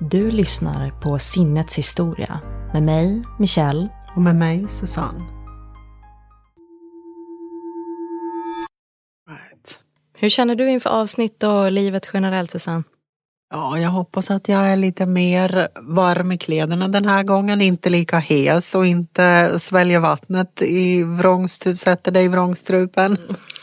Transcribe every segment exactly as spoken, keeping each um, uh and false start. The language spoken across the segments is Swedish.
Du lyssnar på Sinnets historia med mig, Michelle. Och med mig, Susanne. Right. Hur känner du inför avsnitt och livet generellt, Susanne? Ja, jag hoppas att jag är lite mer varm i kläderna den här gången. Inte lika hes och inte sväljer vattnet i vrångstrupen, sätter dig i vrångstrupen.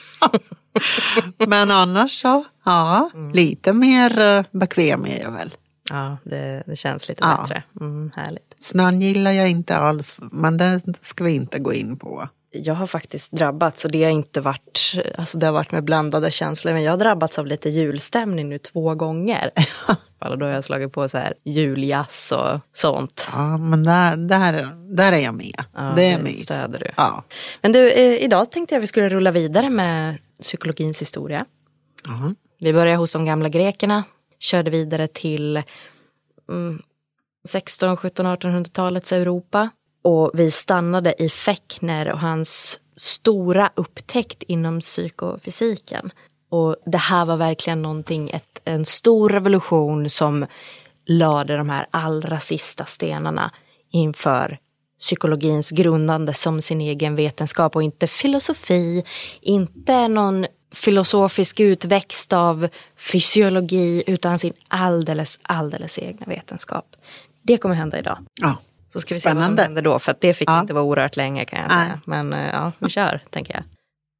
Men annars så, ja, mm. lite mer bekväm är jag väl. Ja, det, det känns lite ja. bättre. Mm, härligt. Snön gillar jag inte alls, men det ska vi inte gå in på. Jag har faktiskt drabbats, och det har inte varit, alltså det har varit med blandade känslor, men jag har drabbats av lite julstämning nu två gånger. Och då har jag slagit på så här juljazz och sånt. Ja, men där, där, där är jag med. Ja, det är mysigt. Stöder du. Ja. Men du, eh, idag tänkte jag att vi skulle rulla vidare med psykologins historia. Uh-huh. Vi börjar hos de gamla grekerna, körde vidare till mm, sexton-, sjutton-, artonhundratalets Europa. Och vi stannade i Fechner och hans stora upptäckt inom psykofysiken. Och det här var verkligen någonting, ett, en stor revolution som lade de här allra sista stenarna inför psykologins grundande som sin egen vetenskap. Och inte filosofi, inte någon filosofisk utväxt av fysiologi, utan sin alldeles, alldeles egna vetenskap. Det kommer hända idag. Ja. Så ska vi Spännande. se vad som händer då, för att det fick ja. inte vara oerhört länge, kan jag Nej. säga. Men ja, vi kör, tänker jag.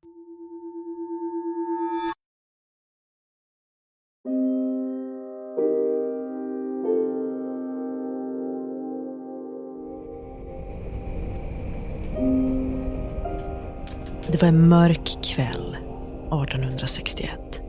Det var en mörk kväll artonhundrasextioett.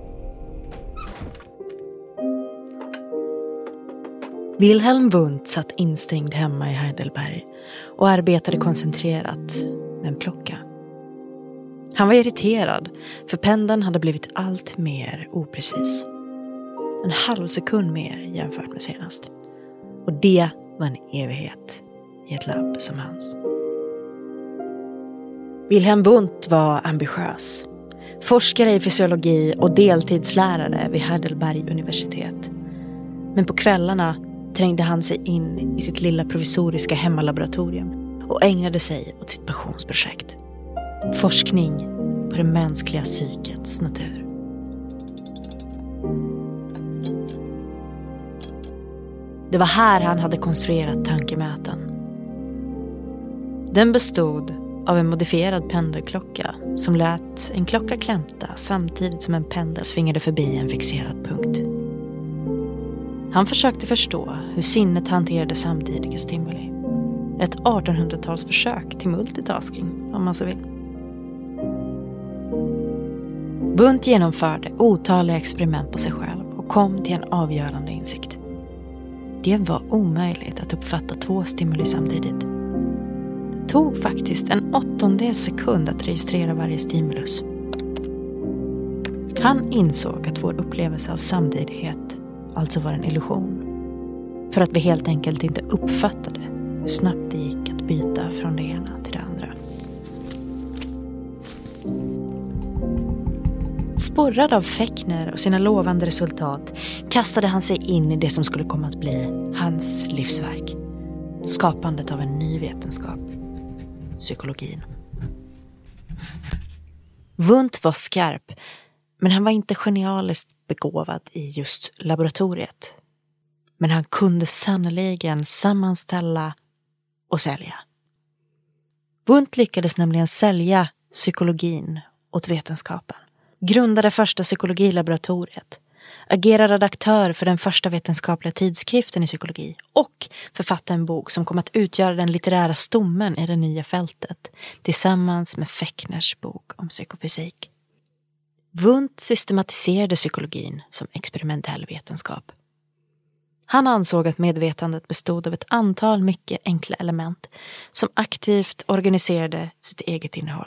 Wilhelm Wundt satt instängd hemma i Heidelberg och arbetade koncentrerat med en klocka. Han var irriterad, för pendeln hade blivit allt mer oprecis. En halv sekund mer jämfört med senast. Och det var en evighet i ett labb som hans. Wilhelm Wundt var ambitiös. Forskare i fysiologi och deltidslärare vid Heidelberg universitet. Men på kvällarna trängde han sig in i sitt lilla provisoriska hemmalaboratorium och ägnade sig åt sitt passionsprojekt. Forskning på det mänskliga psykets natur. Det var här han hade konstruerat tankemätaren. Den bestod av en modifierad pendelklocka som lät en klocka klämta samtidigt som en pendel svingade förbi en fixerad punkt. Han försökte förstå hur sinnet hanterade samtidiga stimuli. Ett artonhundratalsförsök till multitasking, om man så vill. Wundt genomförde otaliga experiment på sig själv och kom till en avgörande insikt. Det var omöjligt att uppfatta två stimuli samtidigt. Det tog faktiskt en åttondels sekund att registrera varje stimulus. Han insåg att vår upplevelse av samtidighet alltså var en illusion. För att vi helt enkelt inte uppfattade hur snabbt det gick att byta från det ena till det andra. Sporrad av Fechner och sina lovande resultat kastade han sig in i det som skulle komma att bli hans livsverk. Skapandet av en ny vetenskap. Psykologin. Wundt var skarp, men han var inte genialiskt begåvad i just laboratoriet. Men han kunde sannoliken sammanställa och sälja. Wundt lyckades nämligen sälja psykologin åt vetenskapen. Grundade första psykologilaboratoriet. Agerade redaktör för den första vetenskapliga tidskriften i psykologi. Och författade en bok som kom att utgöra den litterära stommen i det nya fältet. Tillsammans med Fechners bok om psykofysik. Wundt systematiserade psykologin som experimentell vetenskap. Han ansåg att medvetandet bestod av ett antal mycket enkla element som aktivt organiserade sitt eget innehåll.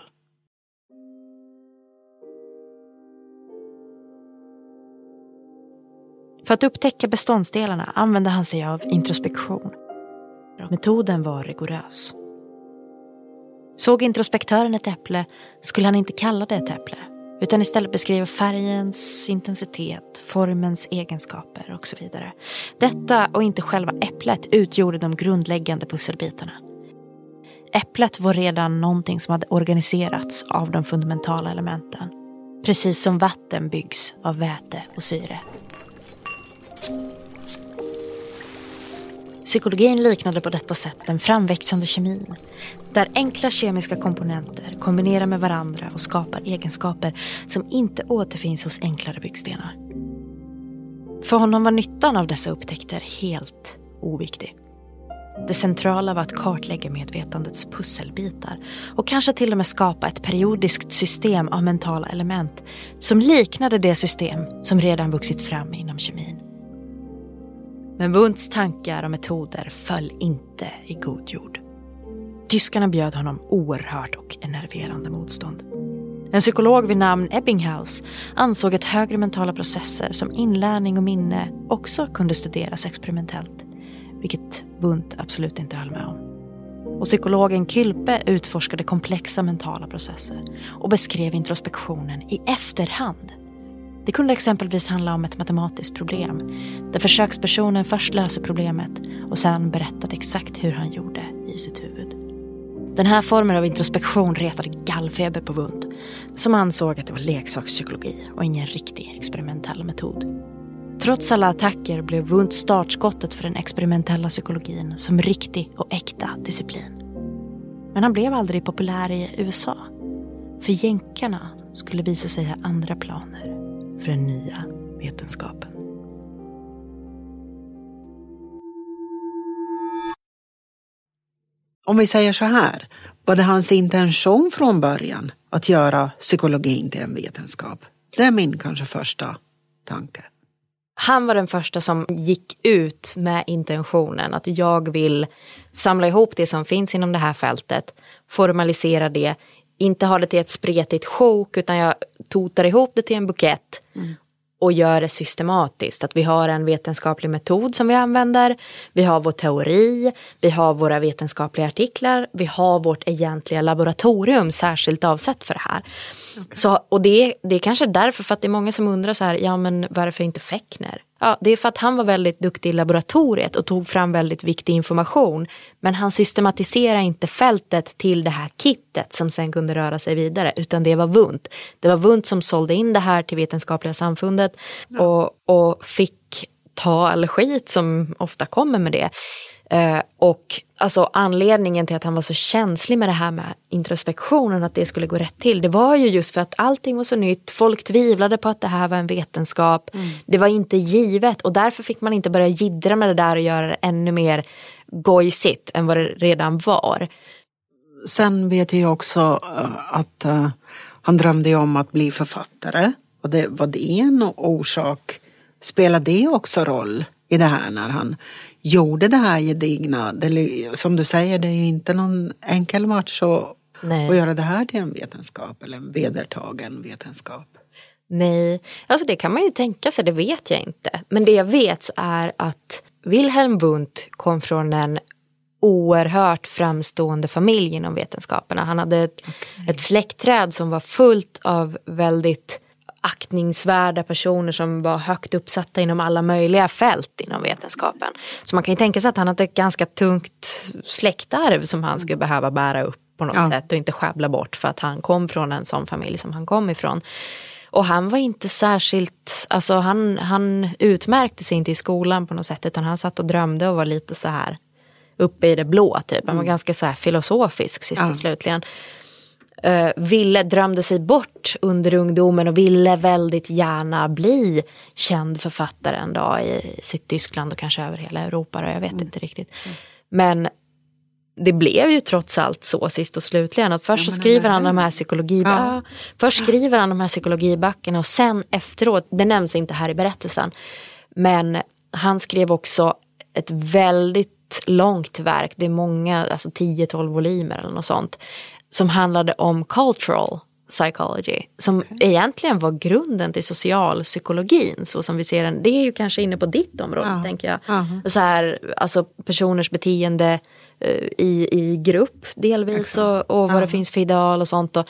För att upptäcka beståndsdelarna använde han sig av introspektion. Metoden var rigorös. Såg introspektören ett äpple skulle han inte kalla det ett äpple, utan istället beskriva färgens intensitet, formens egenskaper och så vidare. Detta och inte själva äpplet utgjorde de grundläggande pusselbitarna. Äpplet var redan någonting som hade organiserats av de fundamentala elementen, precis som vatten byggs av väte och syre. Psykologin liknade på detta sätt den framväxande kemin, där enkla kemiska komponenter kombinerar med varandra och skapar egenskaper som inte återfinns hos enklare byggstenar. För honom var nyttan av dessa upptäckter helt oviktig. Det centrala var att kartlägga medvetandets pusselbitar och kanske till och med skapa ett periodiskt system av mentala element som liknade det system som redan vuxit fram inom kemin. Men Wundts tankar och metoder föll inte i god jord. Tyskarna bjöd honom oerhört och enerverande motstånd. En psykolog vid namn Ebbinghaus ansåg att högre mentala processer som inlärning och minne också kunde studeras experimentellt, vilket Wundt absolut inte höll med om. Och psykologen Kylpe utforskade komplexa mentala processer och beskrev introspektionen i efterhand. Det kunde exempelvis handla om ett matematiskt problem, där försökspersonen först löser problemet och sedan berättat exakt hur han gjorde i sitt huvud. Den här formen av introspektion retade gallfeber på Wundt, som ansåg att det var leksakspsykologi och ingen riktig experimentell metod. Trots alla attacker blev Wundt startskottet för den experimentella psykologin som riktig och äkta disciplin. Men han blev aldrig populär i U S A, för jänkarna skulle visa sig ha andra planer för den nya vetenskapen. Om vi säger så här, var det hans intention från början att göra psykologin till en vetenskap? Det är min kanske första tanke. Han var den första som gick ut med intentionen att jag vill samla ihop det som finns inom det här fältet, formalisera det, inte ha det till ett spretigt sjok, utan jag totar ihop det till en bukett mm. och gör det systematiskt. Att vi har en vetenskaplig metod som vi använder, vi har vår teori, vi har våra vetenskapliga artiklar, vi har vårt egentliga laboratorium särskilt avsett för det här. Okay. Så, och det, det är kanske därför, för att det är många som undrar så här, ja men varför inte Fechner? Ja, det är för att han var väldigt duktig i laboratoriet och tog fram väldigt viktig information. Men han systematiserade inte fältet till det här kittet som sen kunde röra sig vidare. Utan det var Wundt. Det var Wundt som sålde in det här till vetenskapliga samfundet. Ja. Och, och fick ta all skit som ofta kommer med det. Uh, och alltså anledningen till att han var så känslig med det här med introspektionen, att det skulle gå rätt till, det var ju just för att allting var så nytt, folk tvivlade på att det här var en vetenskap, mm. det var inte givet, och därför fick man inte börja jiddra med det där och göra det ännu mer gojsigt än vad det redan var. Sen vet jag också uh, att uh, han drömde om att bli författare, och det var det en orsak, spelade det också roll i det här när han gjorde det här gedigna? Det, som du säger, det är ju inte någon enkel match att, att göra det här till en vetenskap eller en vedertagen vetenskap. Nej, alltså det kan man ju tänka sig, det vet jag inte. Men det jag vet är att Wilhelm Wundt kom från en oerhört framstående familj inom vetenskaperna. Han hade ett, okay. ett släktträd som var fullt av väldigt aktningsvärda personer som var högt uppsatta inom alla möjliga fält inom vetenskapen. Så man kan ju tänka sig att han hade ett ganska tungt släktarv som han skulle behöva bära upp på något ja. sätt och inte skäbbla bort, för att han kom från en sån familj som han kom ifrån. Och han var inte särskilt, alltså han, han utmärkte sig inte i skolan på något sätt, utan han satt och drömde och var lite så här uppe i det blå typ. Han var mm. ganska så här filosofisk sist och ja. slutligen. Uh, ville, drömde sig bort under ungdomen och ville väldigt gärna bli känd författare en dag i sitt Tyskland och kanske över hela Europa, och jag vet mm. inte riktigt. Mm. Men det blev ju trots allt så sist och slutligen att först ja, så skriver han de här psykologi ja. först skriver han de här psykologiböckerna, och sen efteråt, det nämns inte här i berättelsen, men han skrev också ett väldigt långt verk, det är många, alltså tio tolv volymer eller något sånt, som handlade om cultural psychology, som okay. egentligen var grunden till socialpsykologin, så som vi ser den. Det är ju kanske inne på ditt område, ja. tänker jag. Uh-huh. Så här, alltså personers beteende uh, i, i grupp delvis, och, och vad uh-huh. det finns för ideal och sånt. Och,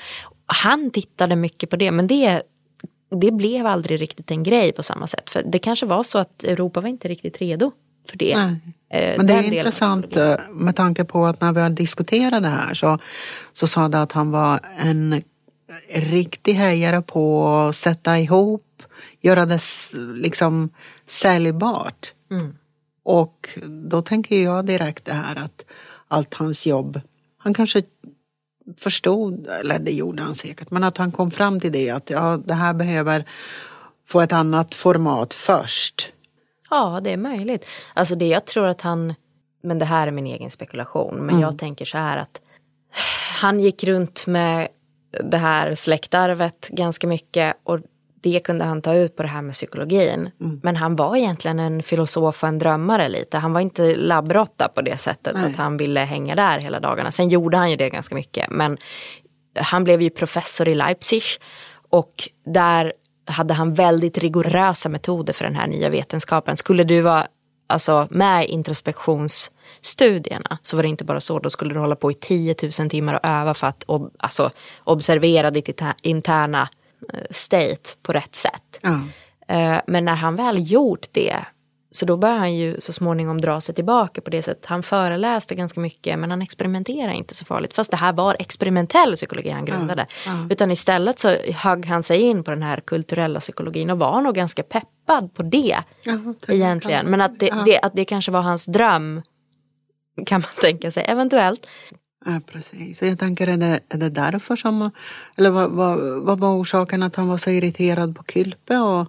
han tittade mycket på det, men det, det blev aldrig riktigt en grej på samma sätt. För det kanske var så att Europa var inte riktigt redo för det. Nej. Men det är intressant med tanke på att när vi diskuterade det här så, så sa det att han var en riktig hejare på att sätta ihop, göra det liksom säljbart. Mm. Och då tänker jag direkt det här att allt hans jobb, han kanske förstod, eller det gjorde han säkert, men att han kom fram till det att ja, det här behöver få ett annat format först. Ja, det är möjligt. Alltså det jag tror att han, men det här är min egen spekulation, men mm. jag tänker så här att han gick runt med det här släktarvet ganska mycket och det kunde han ta ut på det här med psykologin. Mm. Men han var egentligen en filosof och en drömmare lite. Han var inte labbrotta på det sättet. Nej. Att han ville hänga där hela dagarna. Sen gjorde han ju det ganska mycket. Men han blev ju professor i Leipzig. Och där hade han väldigt rigorösa metoder för den här nya vetenskapen. Skulle du vara alltså, med i introspektionsstudierna så var det inte bara så. Då skulle du hålla på i tio tusen timmar och öva för att ob- alltså, observera ditt interna state på rätt sätt. Ja. Men när han väl gjort det så då börjar han ju så småningom dra sig tillbaka på det sättet. Han föreläste ganska mycket men han experimenterade inte så farligt. Fast det här var experimentell psykologi han grundade. Ja. Ja. Utan istället så högg han sig in på den här kulturella psykologin och var nog ganska peppad på det. Ja, egentligen. Men att det, ja. det, att det kanske var hans dröm kan man tänka sig eventuellt. Ja, precis. Så jag tänker, är det, är det därför som, eller vad, vad, vad var orsaken att han var så irriterad på Kylpe och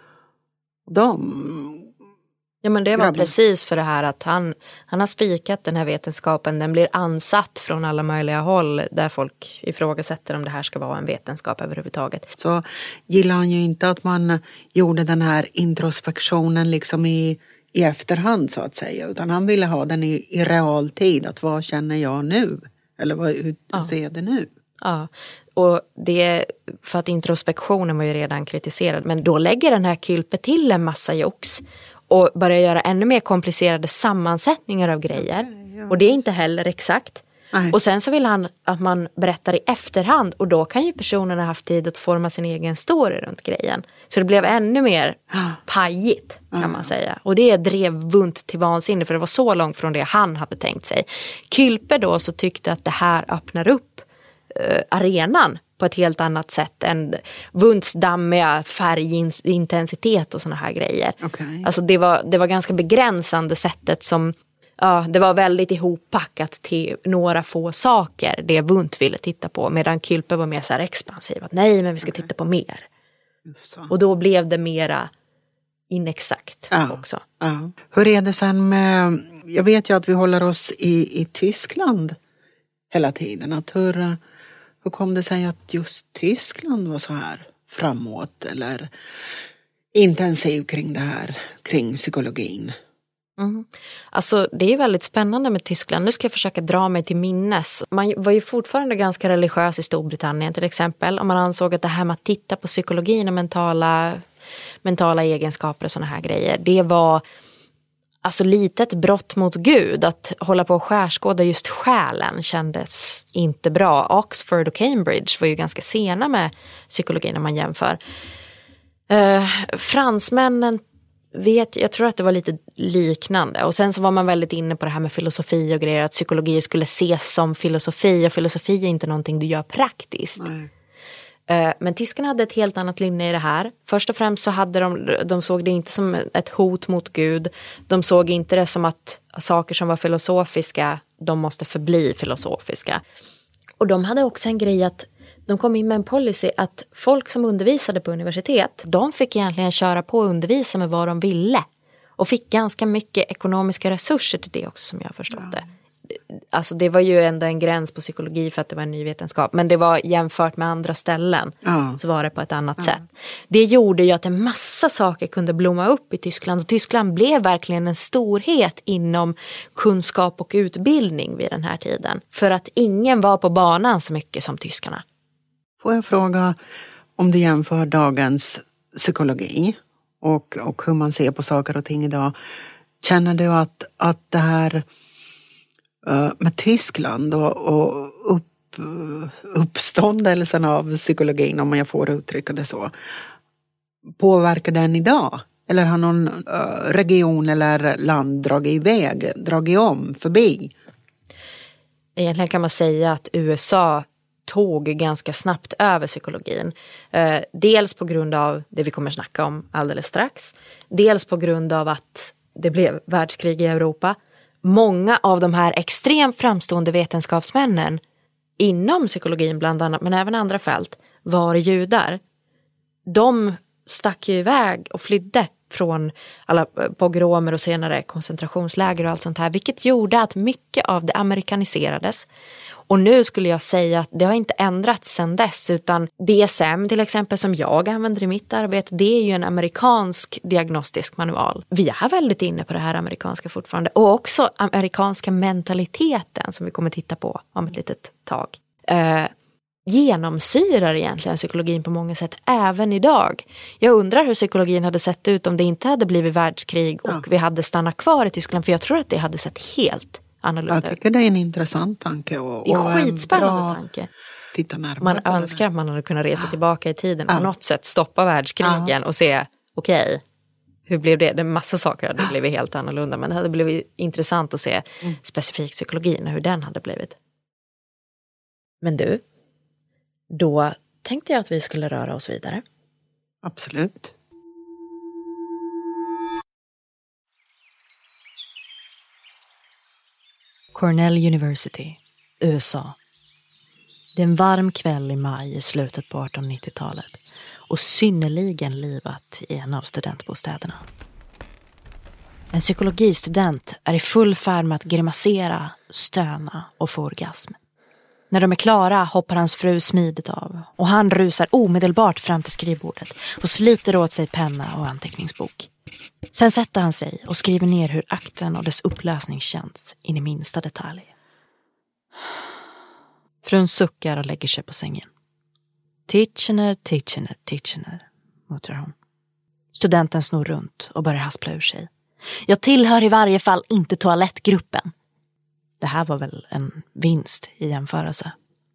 dem? Ja, men det var grabben. Precis för det här att han, han har spikat den här vetenskapen. Den blir ansatt från alla möjliga håll där folk ifrågasätter om det här ska vara en vetenskap överhuvudtaget. Så gillar han ju inte att man gjorde den här introspektionen liksom i i efterhand så att säga, utan han ville ha den i, i realtid, att vad känner jag nu? Eller vad, hur ja. ser jag det nu? Ja, och det för att introspektionen var ju redan kritiserad, men då lägger den här Kylpe till en massa jox och börjar göra ännu mer komplicerade sammansättningar av grejer. Okay, ja. Och det är inte heller exakt. Nej. Och sen så vill han att man berättar i efterhand och då kan ju personerna ha haft tid att forma sin egen story runt grejen. Så det blev ännu mer pajigt kan mm. man säga. Och det drev Wundt till vansinne för det var så långt från det han hade tänkt sig. Kylpe då så tyckte att det här öppnar upp eh, arenan på ett helt annat sätt än Wundts dammiga färgintensitet och såna här grejer. Okay. Alltså det var, det var ganska begränsande sättet som ja, det var väldigt ihoppackat till några få saker det Wundt ville titta på. Medan Kylpe var mer så här expansiv. Att, nej, men vi ska okay. titta på mer. Och då blev det mera inexakt ja, också. Ja. Hur är det sen med... Jag vet ju att vi håller oss i, i Tyskland hela tiden. Att hur, hur kom det sig att just Tyskland var så här framåt eller intensiv kring det här, kring psykologin? Mm. Alltså det är väldigt spännande med Tyskland. Nu ska jag försöka dra mig till minnes. Man var ju fortfarande ganska religiös i Storbritannien till exempel. Om man ansåg att det här med att titta på psykologin och mentala, mentala egenskaper och såna här grejer. Det var alltså lite ett brott mot Gud. Att hålla på och skärskåda just själen kändes inte bra. Oxford och Cambridge var ju ganska sena med psykologin när man jämför. Uh, fransmännen vet, jag tror att det var lite liknande. Och sen så var man väldigt inne på det här med filosofi och grejer. Att psykologi skulle ses som filosofi. Och filosofi är inte någonting du gör praktiskt. Nej. Men tyskarna hade ett helt annat linje i det här. Först och främst så hade de, de såg det inte som ett hot mot Gud. De såg inte det som att saker som var filosofiska, de måste förbli filosofiska. Och de hade också en grej att de kom in med en policy att folk som undervisade på universitet, de fick egentligen köra på och undervisa med vad de ville. Och fick ganska mycket ekonomiska resurser till det också som jag har förstått ja. det. Alltså det var ju ändå en gräns på psykologi för att det var en ny vetenskap. Men det var jämfört med andra ställen ja. så var det på ett annat ja. sätt. Det gjorde ju att en massa saker kunde blomma upp i Tyskland. Och Tyskland blev verkligen en storhet inom kunskap och utbildning vid den här tiden. För att ingen var på banan så mycket som tyskarna. Får jag fråga om du jämför dagens psykologi och, och hur man ser på saker och ting idag. Känner du att, att det här uh, med Tyskland och, och uppståndelsen av psykologin, om jag får uttrycka det så, påverkar den idag? Eller har någon uh, region eller land dragit iväg, dragit om, förbi? Egentligen kan man säga att U S A tog ganska snabbt över psykologin. Eh, dels på grund av det vi kommer snacka om alldeles strax. Dels på grund av att det blev världskrig i Europa. Många av de här extremt framstående vetenskapsmännen inom psykologin bland annat, men även andra fält, var judar. De stack ju iväg och flydde från alla pogromer och senare koncentrationsläger och allt sånt här, vilket gjorde att mycket av det amerikaniserades. Och nu skulle jag säga att det har inte ändrats sedan dess, utan D S M till exempel, som jag använder i mitt arbete, det är ju en amerikansk diagnostisk manual. Vi är väldigt inne på det här amerikanska fortfarande, och också amerikanska mentaliteten som vi kommer titta på om ett litet tag. Eh, genomsyrar egentligen psykologin på många sätt även idag. Jag undrar hur psykologin hade sett ut om det inte hade blivit världskrig och ja. vi hade stannat kvar i Tyskland, för jag tror att det hade sett helt annorlunda. Jag tycker det är en intressant tanke. Och, det är och skitspännande bra... tanke. Titta närmare man på önskar att man hade kunnat resa ja. tillbaka i tiden och ja. på något sätt stoppa världskrigen ja. och se, okej, okay, hur blev det? Det är massa saker hade blivit helt annorlunda, men det hade blivit intressant att se mm. specifik psykologin och hur den hade blivit. Men du, då tänkte jag att vi skulle röra oss vidare. Absolut. Cornell University, U S A. Det är en varm kväll i maj i slutet på artonhundranittiotalet och synnerligen livat i en av studentbostäderna. En psykologistudent är i full färd med att grimasera, stöna och få orgasm. När de är klara hoppar hans fru smidigt av och han rusar omedelbart fram till skrivbordet och sliter åt sig penna och anteckningsbok. Sen sätter han sig och skriver ner hur akten och dess upplösning känns in i minsta detalj. Frun suckar och lägger sig på sängen. Titchener, Titchener, Titchener, muttrar hon. Studenten snor runt och börjar haspla ur sig. Jag tillhör i varje fall inte toalettgruppen. Det här var väl en vinst i jämförelse.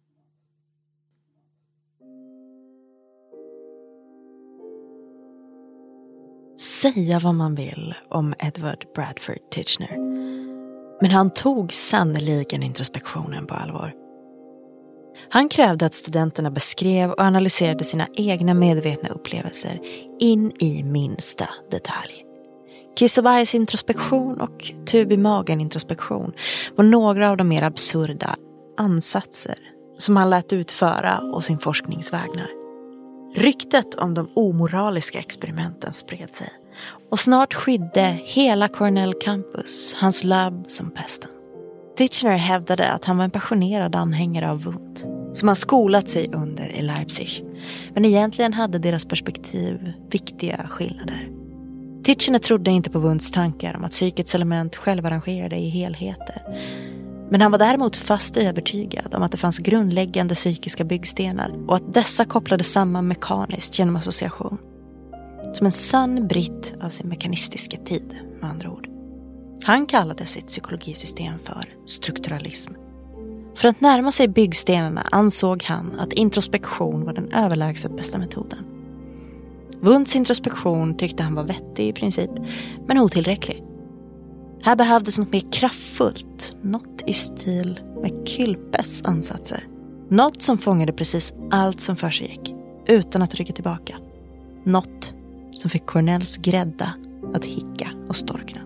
Säga vad man vill om Edward Bradford Titchener, men han tog sannoliken introspektionen på allvar. Han krävde att studenterna beskrev och analyserade sina egna medvetna upplevelser in i minsta detalj. Kiss och bajs introspektion och tub i magen introspektion var några av de mer absurda ansatser som han lät utföra och sin forskningsvägnar. Ryktet om de omoraliska experimenten spred sig och snart skydde hela Cornell campus hans labb som pesten. Titchener hävdade att han var en passionerad anhängare av Wundt som han skolat sig under i Leipzig, men egentligen hade deras perspektiv viktiga skillnader. Titchener trodde inte på Wundts tankar om att psykets element självarrangerade i helheter. Men han var däremot fast övertygad om att det fanns grundläggande psykiska byggstenar och att dessa kopplades samman mekaniskt genom association. Som en sann britt av sin mekanistiska tid, med andra ord. Han kallade sitt psykologisystem för strukturalism. För att närma sig byggstenarna ansåg han att introspektion var den överlägset bästa metoden. Wundts introspektion tyckte han var vettig i princip, men otillräcklig. Här behövdes något mer kraftfullt, något i stil med Kylpes ansatser. Något som fångade precis allt som för sig gick, utan att rycka tillbaka. Något som fick Cornells grädda att hicka och storkna.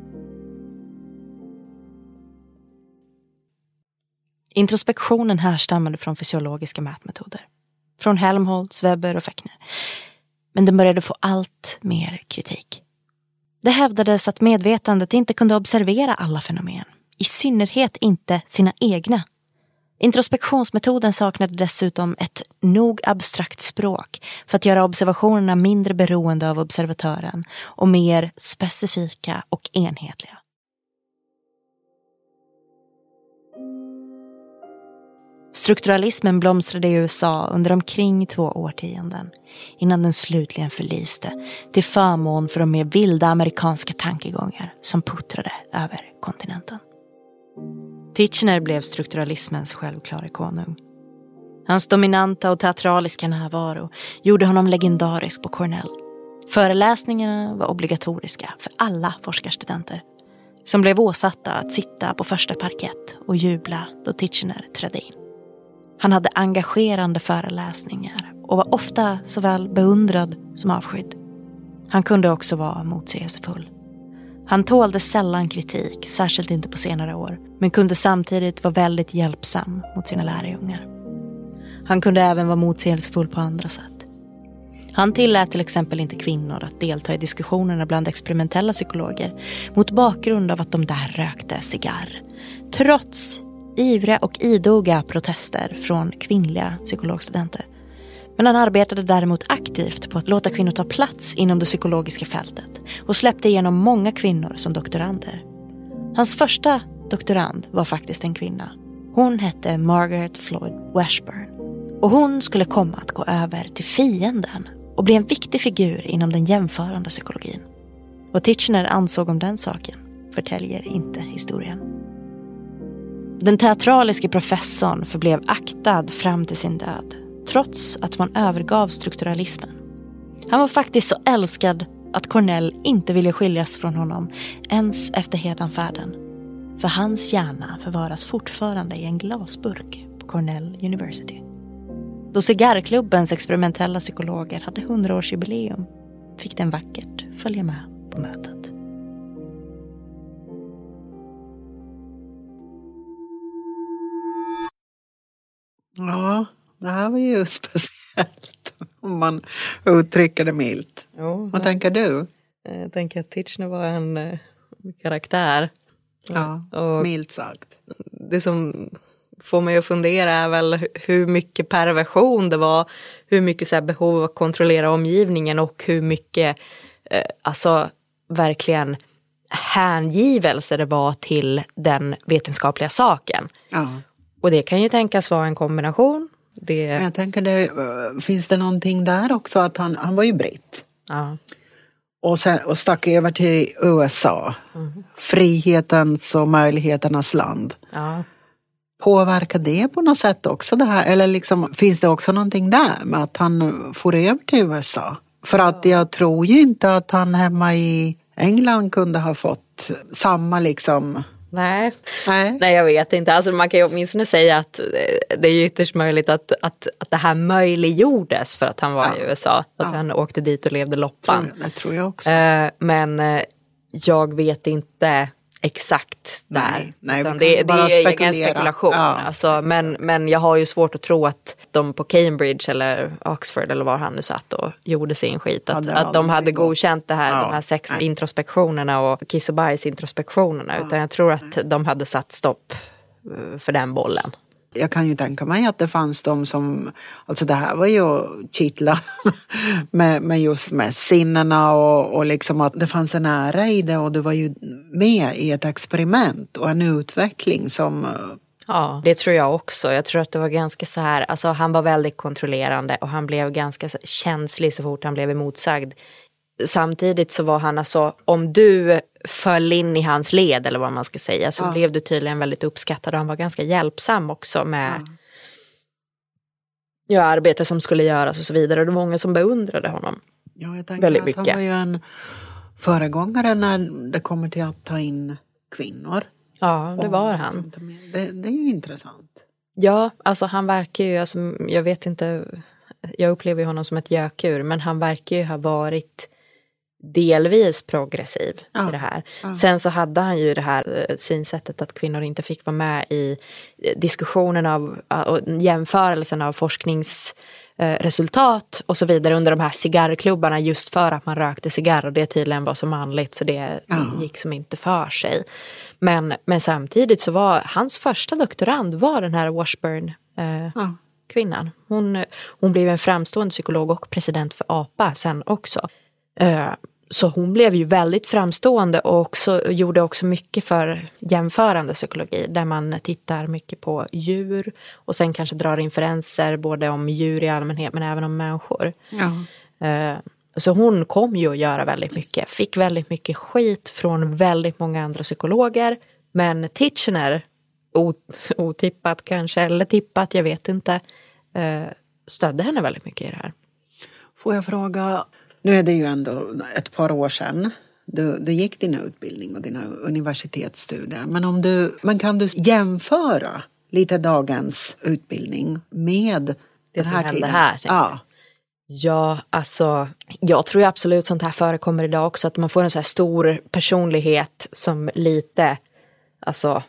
Introspektionen härstammade från fysiologiska mätmetoder. Från Helmholtz, Weber och Fechner. Men den började få allt mer kritik. Det hävdades att medvetandet inte kunde observera alla fenomen. I synnerhet inte sina egna. Introspektionsmetoden saknade dessutom ett nog abstrakt språk för att göra observationerna mindre beroende av observatören och mer specifika och enhetliga. Strukturalismen blomstrade i U S A under omkring två årtionden innan den slutligen förliste till förmån för de mer vilda amerikanska tankegångar som puttrade över kontinenten. Titchener blev strukturalismens självklara konung. Hans dominanta och teatraliska närvaro gjorde honom legendarisk på Cornell. Föreläsningarna var obligatoriska för alla forskarstudenter, som blev åsatta att sitta på första parkett och jubla då Titchener trädde in. Han hade engagerande föreläsningar och var ofta såväl beundrad som avskydd. Han kunde också vara motsägelsefull. Han tålde sällan kritik, särskilt inte på senare år, men kunde samtidigt vara väldigt hjälpsam mot sina lärjungar. Han kunde även vara motsägelsefull på andra sätt. Han tillät till exempel inte kvinnor att delta i diskussionerna bland experimentella psykologer mot bakgrund av att de där rökte cigarr, trots ivriga och idoga protester från kvinnliga psykologstudenter. Men han arbetade däremot aktivt på att låta kvinnor ta plats inom det psykologiska fältet och släppte igenom många kvinnor som doktorander. Hans första doktorand var faktiskt en kvinna. Hon hette Margaret Floyd Washburn och hon skulle komma att gå över till fienden och bli en viktig figur inom den jämförande psykologin. Vad Titchener ansåg om den saken förtäljer inte historien. Den teatraliske professorn förblev aktad fram till sin död, trots att man övergav strukturalismen. Han var faktiskt så älskad att Cornell inte ville skiljas från honom ens efter hedanfärden. För hans hjärna förvaras fortfarande i en glasburk på Cornell University. Då cigarrklubbens experimentella psykologer hade hundraårsjubileum fick den vackert följa med på mötet. Ja, det här var ju speciellt om man uttrycker det milt. Jo, Vad tänker du? Jag tänker att Titchener var en eh, karaktär. Ja, och milt sagt. Det som får mig att fundera är väl hur mycket perversion det var, hur mycket så här behov av att kontrollera omgivningen och hur mycket eh, alltså verkligen hängivelse det var till den vetenskapliga saken. Ja. Och det kan ju tänkas vara en kombination. Det... Men jag tänker, det, finns det någonting där också att han, han var ju britt. Ja. Och, sen, och stack över till U S A. Mm. Frihetens och möjligheternas land. Ja. Påverkar det på något sätt också det här? Eller liksom, finns det också någonting där med att han får över till U S A? För att jag tror ju inte att han hemma i England kunde ha fått samma liksom... Nej. Nej. Nej, jag vet inte. Alltså man kan ju åtminstone säga att det är ytterst möjligt att, att, att det här möjliggjordes för att han var ja. i U S A. Att ja. han åkte dit och levde loppan. Tror jag, det tror jag också. Uh, men uh, jag vet inte exakt där. Nej, nej, det, det är egen spekulation. Ja. Alltså, men, men jag har ju svårt att tro att de på Cambridge eller Oxford eller var han nu satt och gjorde sin skit. Att, ja, att de hade godkänt det här, ja. de här sex nej. introspektionerna och kiss och bajs introspektionerna. Ja. Utan jag tror att de hade satt stopp för den bollen. Jag kan ju tänka mig att det fanns de som, alltså det här var ju kittla med, med just med sinnena och, och liksom att det fanns en ära i det och du var ju med i ett experiment och en utveckling som... Ja, det tror jag också. Jag tror att det var ganska så här, alltså han var väldigt kontrollerande och han blev ganska känslig så fort han blev emotsagd. Samtidigt så var han alltså, om du föll in i hans led eller vad man ska säga så ja. blev du tydligen väldigt uppskattad och han var ganska hjälpsam också med ja. Ja, arbete som skulle göras och så vidare och det var många som beundrade honom ja, jag tänker väldigt att mycket. Han var ju en föregångare när det kommer till att ta in kvinnor. Ja, det var han. Det, det är ju intressant. Ja, alltså han verkar ju, alltså, jag vet inte, jag upplever honom som ett gökur men han verkar ju ha varit delvis progressiv ja, i det här. Ja. Sen så hade han ju det här synsättet att kvinnor inte fick vara med i diskussionen av och jämförelsen av forskningsresultat och så vidare under de här cigarrklubbarna just för att man rökte cigarr och det tydligen var så manligt så det ja. gick som inte för sig. Men, men samtidigt så var hans första doktorand var den här Washburn eh, ja. kvinnan. Hon, hon blev en framstående psykolog och president för A P A sen också. Eh, Så hon blev ju väldigt framstående och också, gjorde också mycket för jämförande psykologi. Där man tittar mycket på djur och sen kanske drar inferenser både om djur i allmänhet men även om människor. Ja. Så hon kom ju att göra väldigt mycket. Fick väldigt mycket skit från väldigt många andra psykologer. Men Titchener otippat kanske, eller tippat, jag vet inte, eh, stödde henne väldigt mycket i det här. Får jag fråga, nu är det ju ändå ett par år sedan du, du gick din utbildning och dina universitetsstudier, men, om du, men kan du jämföra lite dagens utbildning med det den som här hände tiden? här? Ja. Ja, alltså jag tror ju absolut sånt här förekommer idag också, att man får en så här stor personlighet som lite, alltså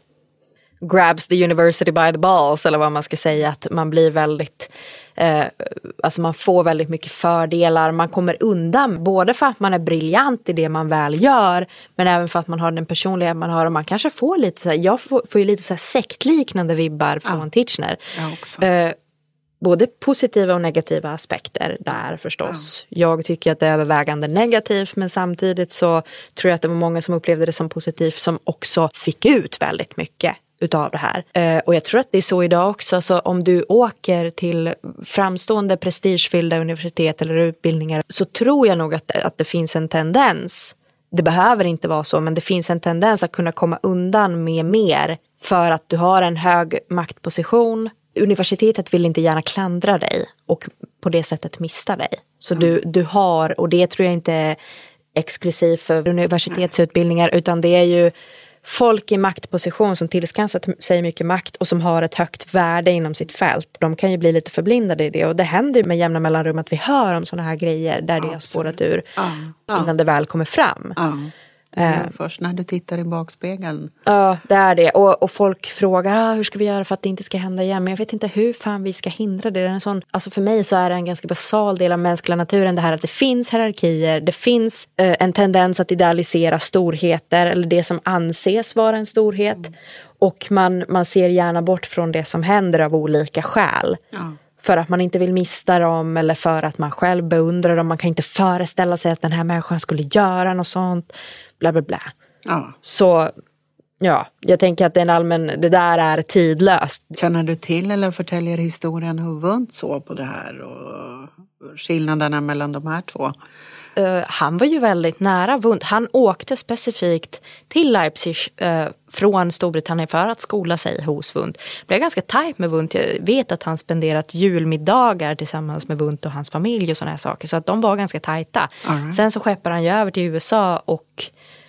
grabs the university by the balls, eller vad man ska säga, att man blir väldigt, eh, alltså man får väldigt mycket fördelar, man kommer undan både för att man är briljant i det man väl gör, men även för att man har den personlighet man har, och man kanske får lite så här, jag får, får ju lite så här sektliknande vibbar från ja. Tichenor. Jag också. Eh, både positiva och negativa aspekter där förstås. Ja. Jag tycker att det är övervägande negativt, men samtidigt så tror jag att det var många som upplevde det som positivt som också fick ut väldigt mycket utav det här. Eh, och jag tror att det är så idag också. Så om du åker till framstående prestigefyllda universitet eller utbildningar, så tror jag nog att, att det finns en tendens. Det behöver inte vara så, men det finns en tendens att kunna komma undan med mer för att du har en hög maktposition. Universitetet vill inte gärna klandra dig och på det sättet mista dig. Så mm. du, du har, och det tror jag inte är exklusivt för universitetsutbildningar, utan det är ju folk i maktposition som tillskansar sig mycket makt och som har ett högt värde inom sitt fält. De kan ju bli lite förblindade i det, och det händer med jämna mellanrum att vi hör om sådana här grejer där det har spårat ur ja, ja. innan det väl kommer fram. Ja. Det är först när du tittar i bakspegeln. Ja, det är det. Och, och folk frågar, ah, hur ska vi göra för att det inte ska hända igen? Men jag vet inte hur fan vi ska hindra det. Det är en sån, alltså för mig så är det en ganska basal del av mänskliga naturen, det här att det finns hierarkier. Det finns eh, en tendens att idealisera storheter, eller det som anses vara en storhet. Mm. Och man, man ser gärna bort från det som händer av olika skäl. Ja. För att man inte vill mista dem, eller för att man själv beundrar dem. Man kan inte föreställa sig att den här människan skulle göra något sånt. Bla bla bla. Ja. Så ja, jag tänker att det, är en allmän, det där är tidlöst. Känner du till eller förtäljer historien hur Wundt såg på det här och skillnaderna mellan de här två? Uh, han var ju väldigt nära Wundt. Han åkte specifikt till Leipzig uh, från Storbritannien för att skola sig hos Wundt. Det blev ganska tajt med Wundt. Jag vet att han spenderat julmiddagar tillsammans med Wundt och hans familj och såna här saker. Så att de var ganska tajta. Right. Sen så skeppar han ju över till U S A och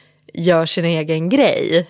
gör sin egen grej.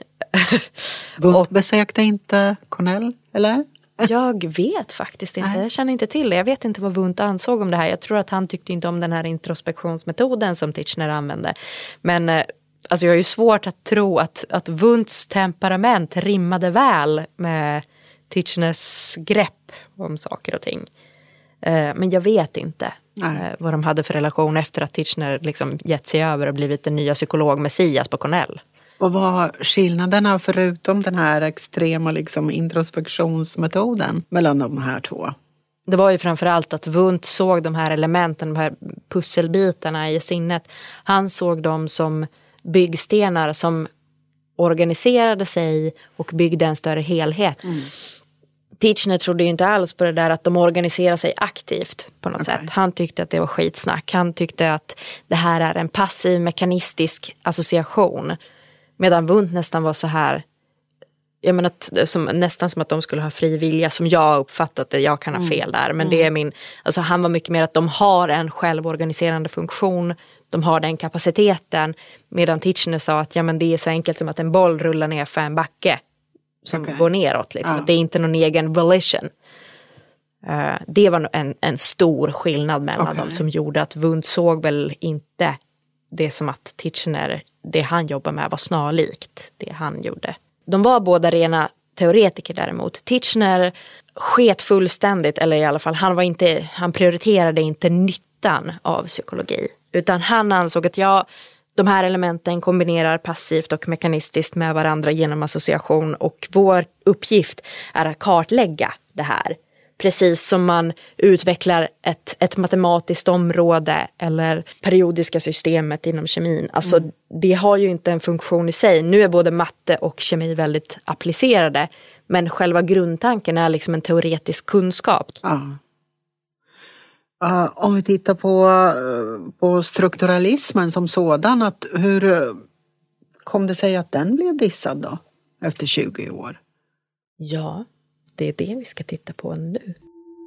Wundt och besökte inte Cornell, eller? Jag vet faktiskt inte. Jag känner inte till det. Jag vet inte vad Wundt ansåg om det här. Jag tror att han tyckte inte om den här introspektionsmetoden som Tichenor använde. Men alltså jag är ju svårt att tro att, att Wundts temperament rimmade väl med Tichenors grepp om saker och ting. Men jag vet inte Nej. vad de hade för relation efter att Tichenor liksom gett sig över och blivit den nya psykolog-messias på Cornell. Och vad var skillnaderna förutom den här extrema liksom introspektionsmetoden mellan de här två? Det var ju framförallt att Wundt såg de här elementen, de här pusselbitarna i sinnet. Han såg dem som byggstenar som organiserade sig och byggde en större helhet. Mm. Tichenor trodde ju inte alls på det där att de organiserar sig aktivt på något okay. sätt. Han tyckte att det var skitsnack. Han tyckte att det här är en passiv mekanistisk association. Medan Wundt nästan var så här, jag menar, som, nästan som att de skulle ha fri vilja, som jag uppfattat det. Jag kan ha fel där, men mm. det är min, alltså han var mycket mer att de har en självorganiserande funktion, de har den kapaciteten, medan Tichenor sa att ja, men det är så enkelt som att en boll rullar ner för en backe som okay. går neråt, liksom. Ja. Att det är inte någon egen volition. Uh, det var en, en stor skillnad mellan okay. dem som gjorde att Wundt såg väl inte det som att Tichenor, det han jobbar med var snarlikt det han gjorde. De var båda rena teoretiker däremot. Tichenor sket fullständigt, eller i alla fall han var inte, han prioriterade inte nyttan av psykologi, utan han ansåg att ja, de här elementen kombinerar passivt och mekanistiskt med varandra genom association, och vår uppgift är att kartlägga det här. Precis som man utvecklar ett, ett matematiskt område eller periodiska systemet inom kemin. Alltså mm. det har ju inte en funktion i sig. Nu är både matte och kemi väldigt applicerade. Men själva grundtanken är liksom en teoretisk kunskap. Ja. Uh, om vi tittar på, på strukturalismen som sådan. Att hur kom det sig att den blev dissad då? Efter tjugo år? Ja, det är det vi ska titta på nu.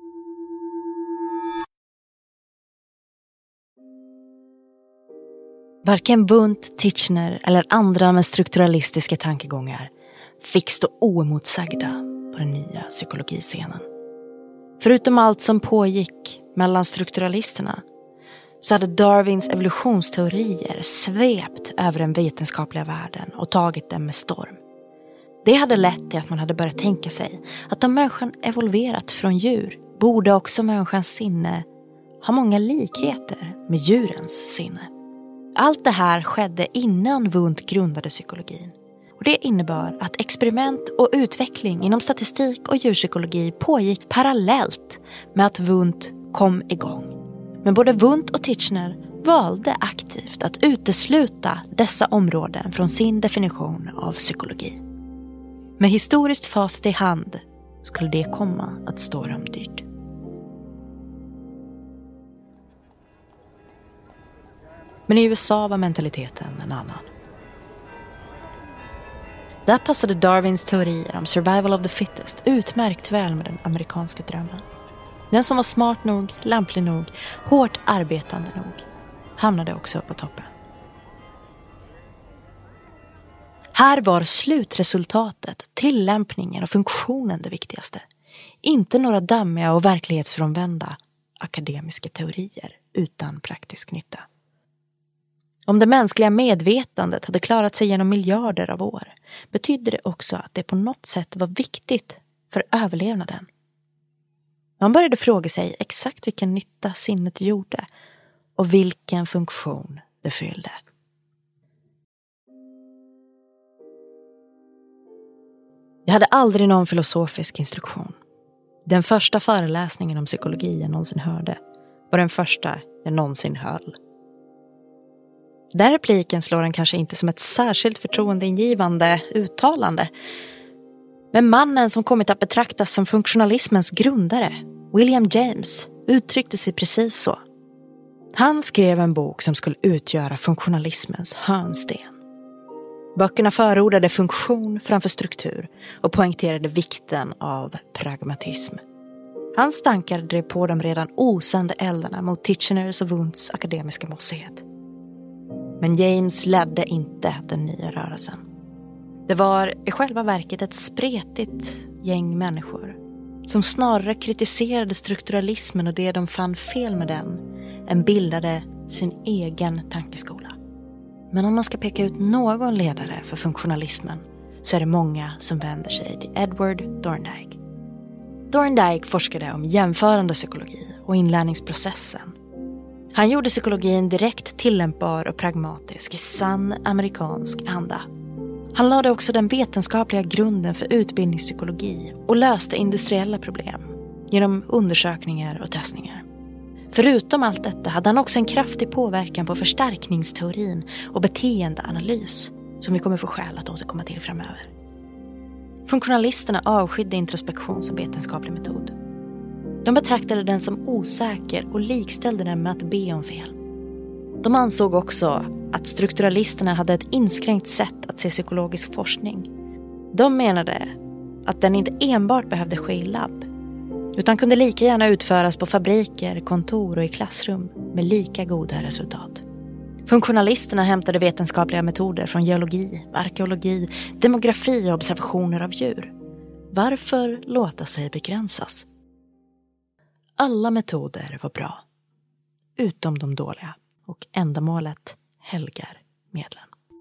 Varken Wundt, Titchener eller andra med strukturalistiska tankegångar fick stå oemotsagda på den nya psykologiscenen. Förutom allt som pågick mellan strukturalisterna så hade Darwins evolutionsteorier svept över den vetenskapliga världen och tagit den med storm. Det hade lett till att man hade börjat tänka sig att om människan evolverat från djur borde också människans sinne ha många likheter med djurens sinne. Allt det här skedde innan Wundt grundade psykologin. Och det innebar att experiment och utveckling inom statistik och djurpsykologi pågick parallellt med att Wundt kom igång. Men både Wundt och Titchener valde aktivt att utesluta dessa områden från sin definition av psykologi. Med historiskt facit i hand skulle det komma att stå dem dyrt. Men i U S A var mentaliteten en annan. Där passade Darwins teorier om survival of the fittest utmärkt väl med den amerikanska drömmen. Den som var smart nog, lämplig nog, hårt arbetande nog hamnade också på toppen. Här var slutresultatet, tillämpningen och funktionen det viktigaste. Inte några dammiga och verklighetsfrånvända akademiska teorier utan praktisk nytta. Om det mänskliga medvetandet hade klarat sig genom miljarder av år betydde det också att det på något sätt var viktigt för överlevnaden. Man började fråga sig exakt vilken nytta sinnet gjorde och vilken funktion det fyllde. Jag hade aldrig någon filosofisk instruktion. Den första föreläsningen om psykologi jag någonsin hörde var den första jag någonsin höll. Den repliken slår en kanske inte som ett särskilt förtroendeingivande uttalande. Men mannen som kommit att betraktas som funktionalismens grundare, William James, uttryckte sig precis så. Han skrev en bok som skulle utgöra funktionalismens hörnsten. Böckerna förordade funktion framför struktur och poängterade vikten av pragmatism. Han stankade på de redan osända eldarna mot Titcheners och Wundts akademiska mossighet. Men James ledde inte den nya rörelsen. Det var i själva verket ett spretigt gäng människor som snarare kritiserade strukturalismen och det de fann fel med den än bildade sin egen tankeskola. Men om man ska peka ut någon ledare för funktionalismen så är det många som vänder sig till Edward Thorndike. Thorndike forskade om jämförande psykologi och inlärningsprocessen. Han gjorde psykologin direkt tillämpbar och pragmatisk i sann amerikansk anda. Han lade också den vetenskapliga grunden för utbildningspsykologi och löste industriella problem genom undersökningar och testningar. Förutom allt detta hade han också en kraftig påverkan på förstärkningsteorin och beteendeanalys som vi kommer få skäl att återkomma till framöver. Funktionalisterna avskydde introspektion som vetenskaplig metod. De betraktade den som osäker och likställde den med att be om fel. De ansåg också att strukturalisterna hade ett inskränkt sätt att se psykologisk forskning. De menade att den inte enbart behövde ske i labb, utan kunde lika gärna utföras på fabriker, kontor och i klassrum med lika goda resultat. Funktionalisterna hämtade vetenskapliga metoder från geologi, arkeologi, demografi och observationer av djur. Varför låta sig begränsas? Alla metoder var bra, utom de dåliga, och ändamålet helgar medlen.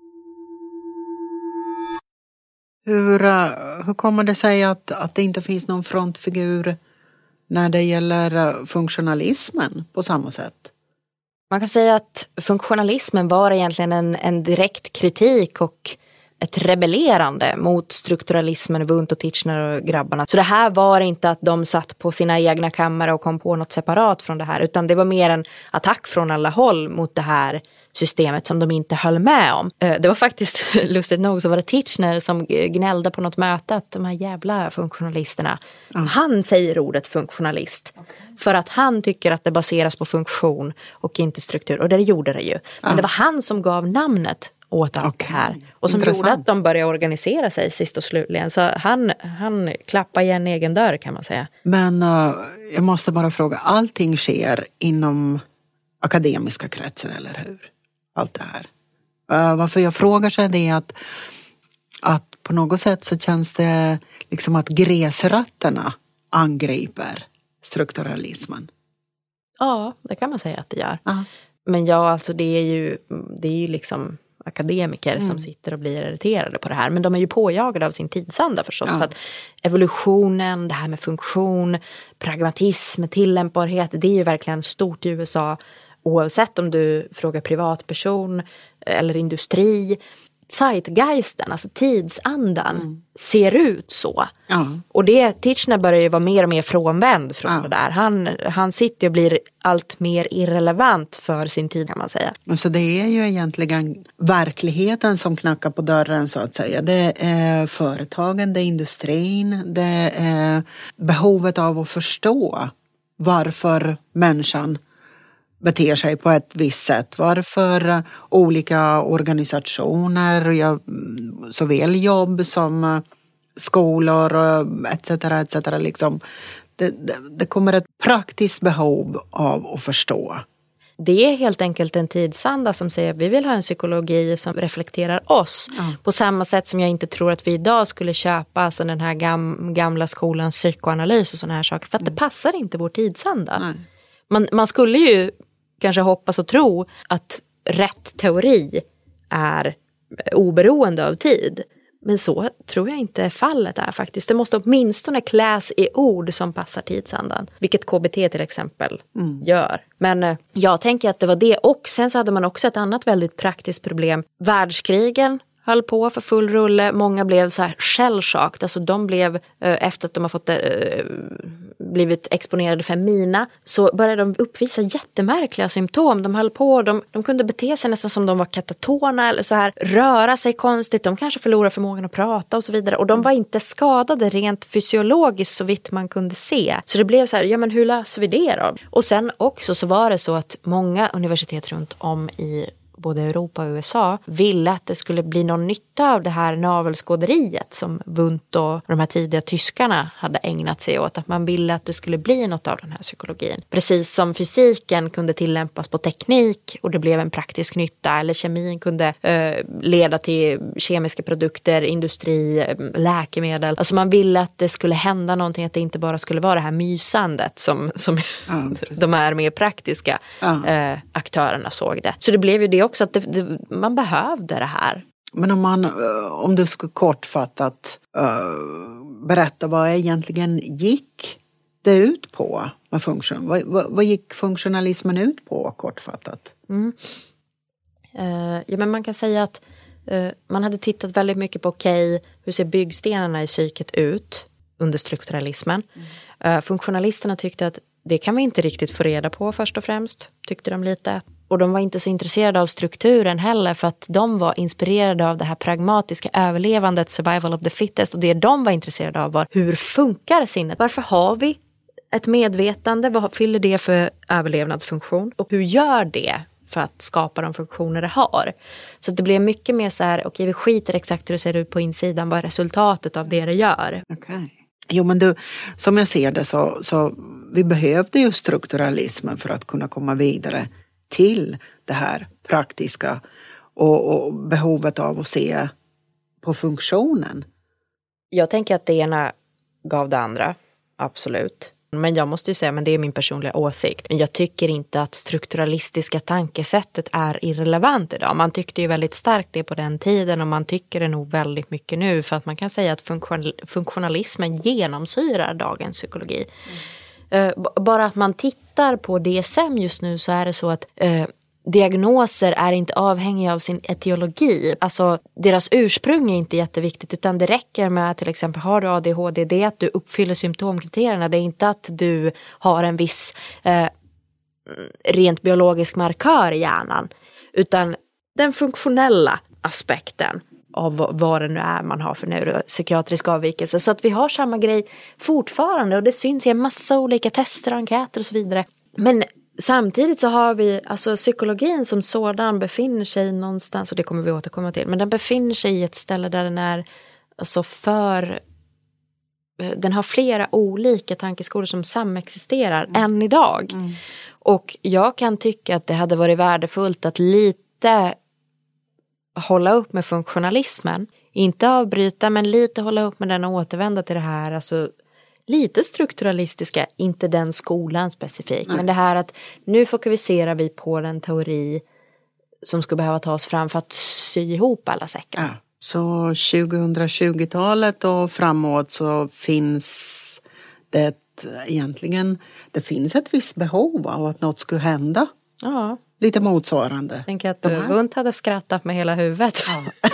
Hur, hur kommer det sig att, att det inte finns någon frontfigur när det gäller funktionalismen på samma sätt? Man kan säga att funktionalismen var egentligen en, en direkt kritik och ett rebellerande mot strukturalismen, Wundt och Titchener och grabbarna. Så det här var inte att de satt på sina egna kammare och kom på något separat från det här, utan det var mer en attack från alla håll mot det här systemet som de inte höll med om. Det var faktiskt, lustigt nog, så var det Titchener som gnällde på något möte att de här jävla funktionalisterna, mm. han säger ordet funktionalist. Okay. För att han tycker att det baseras på funktion och inte struktur. Och det gjorde det ju. Men mm. det var han som gav namnet åt allt Okay. det här. Och som Intressant. gjorde att de började organisera sig sist och slutligen. Så han, han klappar igen egen dörr kan man säga. Men uh, jag måste bara fråga, allting sker inom akademiska kretsar, eller hur? Allt det här. Uh, varför jag frågar sig det är att, att på något sätt så känns det liksom att gräsrötterna angriper strukturalismen. Ja, det kan man säga att det gör. Uh. Men ja, alltså det är ju, det är ju liksom akademiker Mm. som sitter och blir irriterade på det här. Men de är ju påjagade av sin tidsanda förstås. Ja. För att evolutionen, det här med funktion, pragmatism, tillämpbarhet, det är ju verkligen stort i U S A. Oavsett om du frågar privatperson eller industri. Zeitgeisten, alltså tidsandan, Mm. ser ut så. Ja. Och det, Titchener börjar ju vara mer och mer frånvänd från Ja. det där. Han, han sitter och blir allt mer irrelevant för sin tid kan man säga. Men så det är ju egentligen verkligheten som knackar på dörren så att säga. Det är företagen, det är industrin, det är behovet av att förstå varför människan beter sig på ett visst sätt. Varför olika organisationer, ja, såväl jobb som skolor et cetera et cetera liksom. Det, det, det kommer ett praktiskt behov av att förstå. Det är helt enkelt en tidsanda som säger att vi vill ha en psykologi som reflekterar oss. Ja. På samma sätt som jag inte tror att vi idag skulle köpa alltså den här gam, gamla skolans psykoanalys och såna här saker. För att det passar inte vår tidsanda. Nej. Man, man skulle ju kanske hoppas och tro att rätt teori är oberoende av tid. Men så tror jag inte fallet är faktiskt. Det måste åtminstone kläs i ord som passar tidsandan. Vilket K B T till exempel Mm. gör. Men eh, jag tänker att det var det. Och sen så hade man också ett annat väldigt praktiskt problem. Världskrigen höll på för full rulle. Många blev så här shell-shocked. Alltså de blev, eh, efter att de har fått eh, blivit exponerade för mina, så började de uppvisa jättemärkliga symptom. De höll på, de, de kunde bete sig nästan som de var katatona eller så här, röra sig konstigt. De kanske förlorade förmågan att prata och så vidare. Och de var inte skadade rent fysiologiskt så vitt man kunde se. Så det blev så här, ja men hur löser vi det då? Och sen också så var det så att många universitet runt om i både Europa och U S A ville att det skulle bli någon nytta av det här navelskåderiet som Wundt och de här tidiga tyskarna hade ägnat sig åt. Att man ville att det skulle bli något av den här psykologin. Precis som fysiken kunde tillämpas på teknik och det blev en praktisk nytta. Eller kemin kunde eh, leda till kemiska produkter, industri, eh, läkemedel. Alltså man ville att det skulle hända någonting. Att det inte bara skulle vara det här mysandet som, som Ja. de här mer praktiska Ja. eh, aktörerna såg det. Så det blev ju det också att det, det, man behövde det här. Men om, man, om du skulle kortfattat uh, berätta vad egentligen gick det ut på med funktion? Vad, vad, vad gick funktionalismen ut på kortfattat? Mm. Uh, ja, men man kan säga att uh, man hade tittat väldigt mycket på okej, okay, hur ser byggstenarna i psyket ut under strukturalismen. Mm. Uh, funktionalisterna tyckte att det kan vi inte riktigt få reda på först och främst, tyckte de lite. Och de var inte så intresserade av strukturen heller för att de var inspirerade av det här pragmatiska överlevandet, survival of the fittest. Och det de var intresserade av var hur funkar sinnet? Varför har vi ett medvetande? Vad fyller det för överlevnadsfunktion? Och hur gör det för att skapa de funktioner det har? Så det blev mycket mer så här, okej okay, vi skiter exakt hur det ser ut på insidan. Vad är resultatet av det det gör? Okej. Okay. Jo men du, som jag ser det så, så vi behövde ju strukturalismen för att kunna komma vidare till det här praktiska och, och behovet av att se på funktionen. Jag tänker att det ena gav det andra, absolut. Men jag måste ju säga, men det är min personliga åsikt. Men jag tycker inte att strukturalistiska tankesättet är irrelevant idag. Man tyckte ju väldigt starkt det på den tiden och man tycker det nog väldigt mycket nu. För att man kan säga att funktion, funktionalismen genomsyrar dagens psykologi. Mm. Uh, bara att man tittar på D S M just nu så är det så att uh, diagnoser är inte avhängiga av sin etiologi. Alltså deras ursprung är inte jätteviktigt utan det räcker med att till exempel har du A D H D, det är att du uppfyller symptomkriterierna. Det är inte att du har en viss eh, rent biologisk markör i hjärnan utan den funktionella aspekten av vad det nu är man har för neuropsykiatrisk avvikelse. Så att vi har samma grej fortfarande och det syns i en massa olika tester, enkäter och så vidare. Men samtidigt så har vi, alltså psykologin som sådan befinner sig någonstans, och det kommer vi återkomma till, men den befinner sig i ett ställe där den är alltså för, den har flera olika tankeskolor som samexisterar mm. än idag. Mm. Och jag kan tycka att det hade varit värdefullt att lite hålla upp med funktionalismen, inte avbryta, men lite hålla upp med den och återvända till det här, alltså lite strukturalistiska, inte den skolan specifikt, Nej. men det här att nu fokuserar vi på den teori som skulle behöva tas fram för att sy ihop alla säckar. Ja. Så tjugohundratjugotalet och framåt så finns det egentligen, det finns ett visst behov av att något skulle hända. Ja. Lite motsvarande. Tänk att Wundt hade skrattat med hela huvudet. Ja.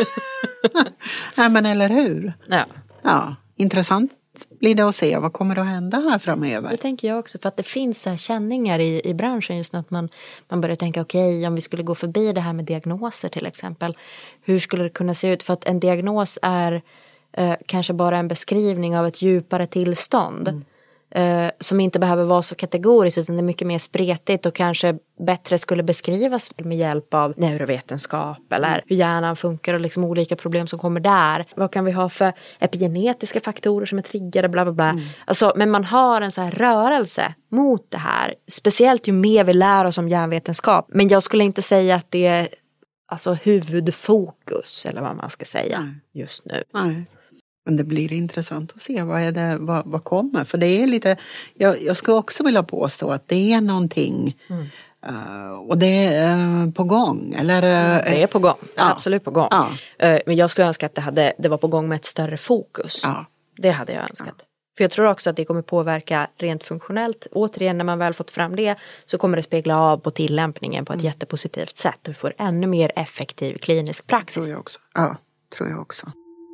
Nej, men eller hur? Ja. Ja, intressant blir det att se vad kommer att hända här framöver. Det tänker jag också, för att det finns så här känningar i, i branschen just nu, att man, man börjar tänka okej, okay, om vi skulle gå förbi det här med diagnoser till exempel, hur skulle det kunna se ut? För att en diagnos är eh, kanske bara en beskrivning av ett djupare tillstånd. Mm. Eh, som inte behöver vara så kategoriskt, utan det är mycket mer spretigt och kanske bättre skulle beskrivas med hjälp av neurovetenskap eller hur hjärnan funkar och liksom olika problem som kommer där. Vad kan vi ha för epigenetiska faktorer som är triggade, bla bla bla. Mm. Alltså, men man har en så här rörelse mot det här, speciellt ju mer vi lär oss om hjärnvetenskap. Men jag skulle inte säga att det är alltså huvudfokus eller vad man ska säga Nej. just nu. Nej. Men det blir intressant att se vad är det, vad, vad kommer. För det är lite, jag, jag skulle också vilja påstå att det är någonting mm. uh, och det är uh, på gång. Eller, uh, det är på gång, ja. absolut på gång. Ja. Uh, men jag skulle önska att det, hade, det var på gång med ett större fokus. Ja. Det hade jag önskat. Ja. För jag tror också att det kommer påverka rent funktionellt. Återigen, när man väl fått fram det så kommer det spegla av på tillämpningen på ett mm. jättepositivt sätt. Och vi får ännu mer effektiv klinisk praxis. Tror jag också. Ja, tror jag också.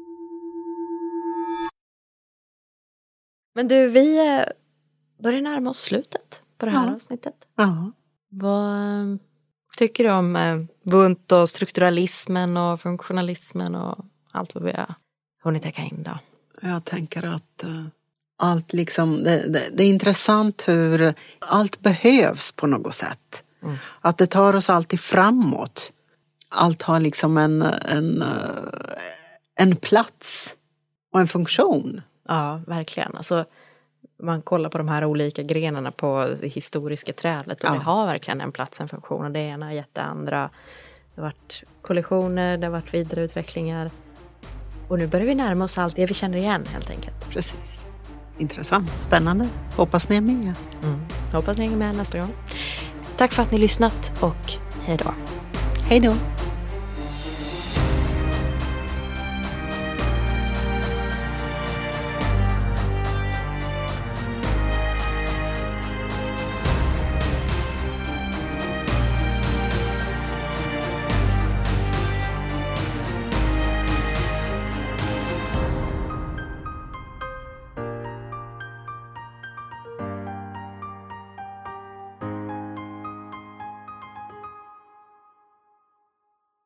Men du, vi börjar närma oss slutet på det här ja. avsnittet. Ja. Vad tycker du om Wundt och strukturalismen och funktionalismen och allt vad vi har hunnit täcka in då? Jag tänker att uh, allt liksom, det, det, det är intressant hur allt behövs på något sätt. Mm. Att det tar oss alltid framåt. Allt har liksom en, en, uh, en plats och en funktion. Ja, verkligen. Alltså, man kollar på de här olika grenarna på det historiska trädet och ja. det har verkligen en plats, en funktion, och det ena har gett det andra. Det har varit kollisioner, det har varit vidareutvecklingar, och nu börjar vi närma oss allt det vi känner igen helt enkelt. Precis. Intressant, spännande. Hoppas ni är med. Mm. Hoppas ni är med nästa gång. Tack för att ni lyssnat och hej då. Hej då.